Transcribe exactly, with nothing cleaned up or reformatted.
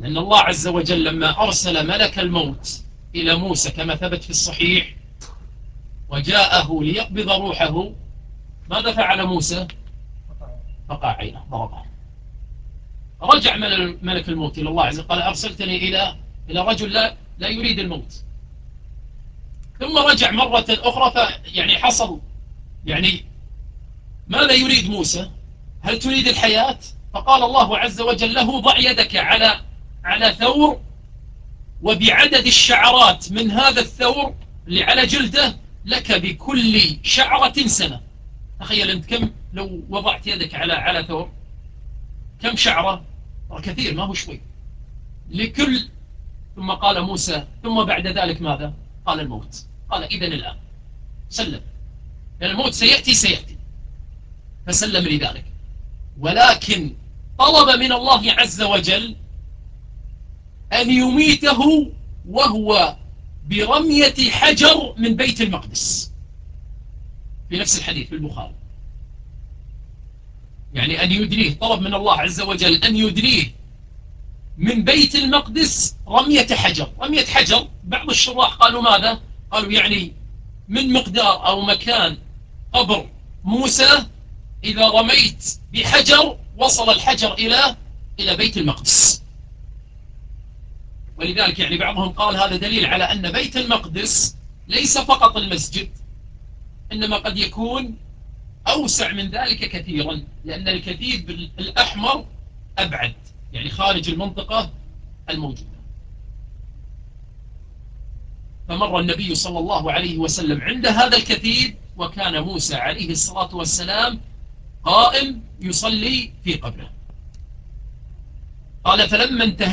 لأن الله عز وجل لما أرسل ملك الموت إلى موسى كما ثبت في الصحيح وجاءه ليقبض روحه، ماذا فعل موسى؟ فقع عينه، ضربه. رجع ملك الموت إلى الله عز وجل قال أرسلتني إلى إلى رجل لا لا يريد الموت. ثم رجع مرة أخرى، فيعني حصل يعني ماذا يريد موسى؟ هل تريد الحياة؟ فقال الله عز وجل له ضع يدك على على ثور، وبعدد الشعرات من هذا الثور اللي على جلده لك بكل شعرة سنة. تخيل أنت كم لو وضعت يدك على على ثور، كم شعرة؟ كثير، ما هو شوي لكل. ثم قال موسى ثم بعد ذلك ماذا؟ قال الموت. قال إذن الآن سلم، لأن الموت سيأتي سيأتي، فسلم لذلك. ولكن طلب من الله عز وجل أن يميته وهو برمية حجر من بيت المقدس، في نفس الحديث في البخاري. يعني أن يدنيه، طلب من الله عز وجل أن يدنيه من بيت المقدس رمية حجر. رمية حجر بعض الشراح قالوا ماذا؟ قالوا يعني من مقدار أو مكان قبر موسى، إذا رميت بحجر وصل الحجر إلى إلى بيت المقدس. ولذلك يعني بعضهم قال هذا دليل على أن بيت المقدس ليس فقط المسجد، إنما قد يكون أوسع من ذلك كثيرا، لأن الكثيب الأحمر أبعد، يعني خارج المنطقة الموجودة. فمر النبي صلى الله عليه وسلم عند هذا الكثيب، وكان موسى عليه الصلاة والسلام قائم يصلي في قبره. قال فلما انتهى